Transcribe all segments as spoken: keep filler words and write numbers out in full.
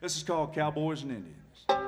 This is called Cowboys and Indians.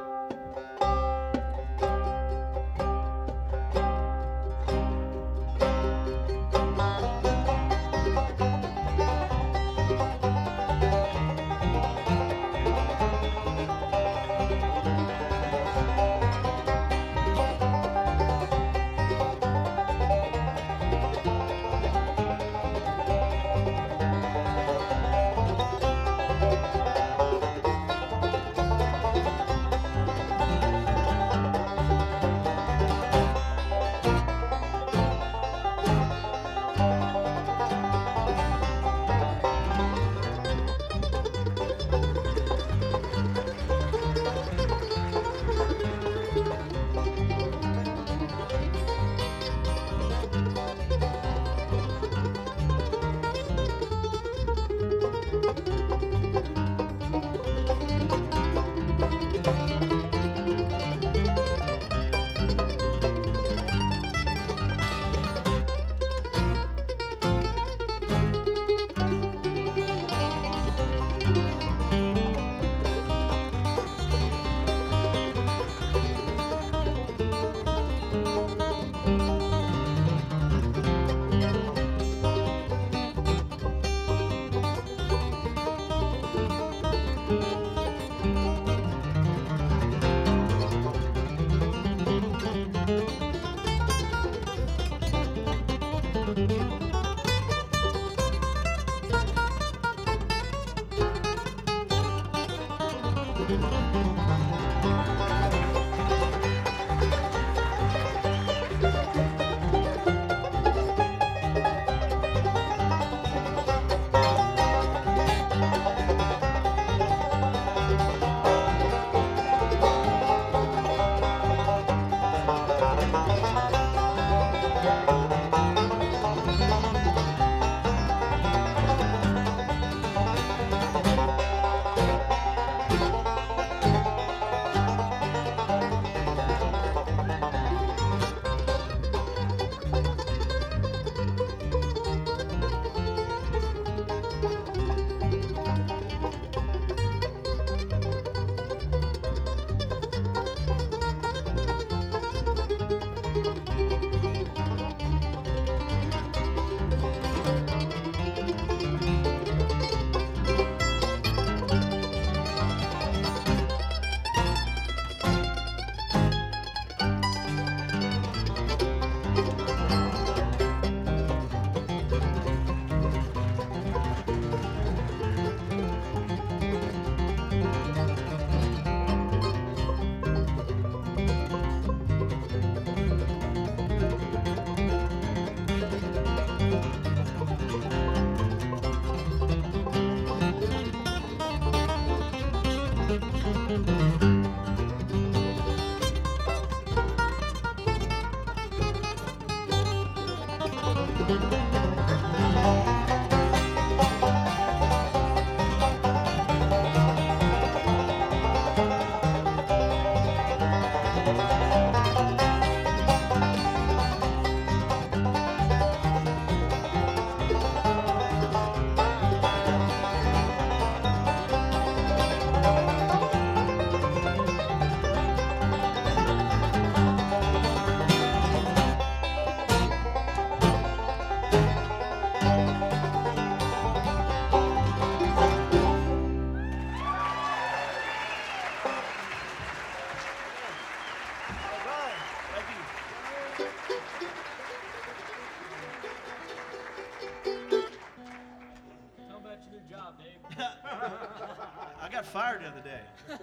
I got fired the other day.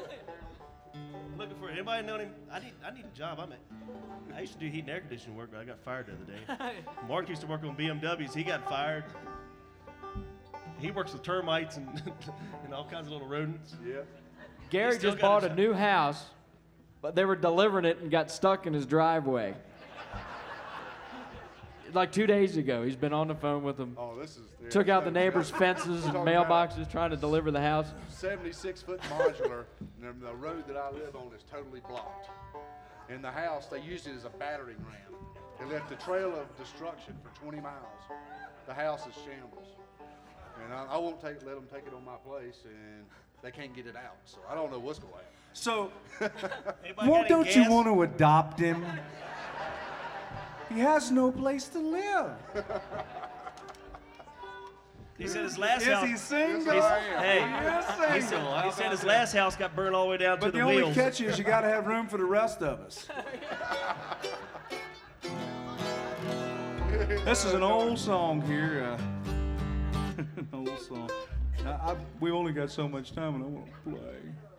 Looking for anybody know him? I need I need a job. I'm at, I used to do heat and air conditioning work, but I got fired the other day. Mark used to work on B M Ws. He got fired. He works with termites and and all kinds of little rodents. Yeah. Gary just bought a new house, but they were delivering it and got stuck in his driveway. Like two days ago, he's been on the phone with them. Oh, this is... Yeah, Took out the neighbors' fences and mailboxes trying to deliver the house. seventy-six foot modular, and the road that I live on is totally blocked. In the house, they used it as a battering ram. It left a trail of destruction for twenty miles. The house is shambles. And I, I won't take, let them take it on my place, and they can't get it out. So I don't know what's going to happen. So, Anybody well, got don't any you gas? want to adopt him? He has no place to live. He said his last Is house. he single? He's- Hey, Yes, he single. said, How he said about his that? last house got burned all the way down But to the the only wheels. catch is you got to have room for the rest of us. This is an old song here. Uh, an old song. I, I, we only got so much time, and I want to play.